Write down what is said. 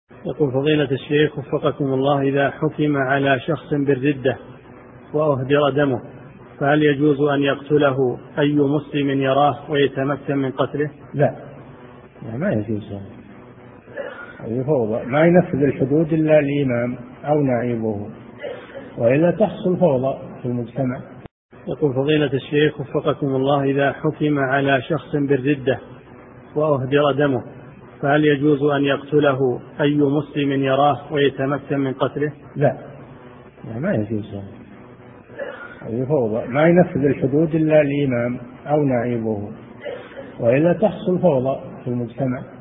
يقول فضيلة الشيخ وفقكم الله، إذا حكم على شخص بالردة وأهدر دمه فهل يجوز أن يقتله أي مسلم يراه ويتمكن من قتله؟ لا ما يجوز، هذه فوضى، ما ينفذ الحدود إلا الإمام أو نائبه، وإلا تحصل فوضى في المجتمع. يقول فضيلة الشيخ وفقكم الله، إذا حكم على شخص بالردة وأهدر دمه فهل يجوز أن يقتله أي مسلم يراه ويتمكن من قتله؟ لا ما يجوز، هذه فوضى، ما ينفذ الحدود إلا الإمام أو نائبه، وإلا تحصل فوضى في المجتمع.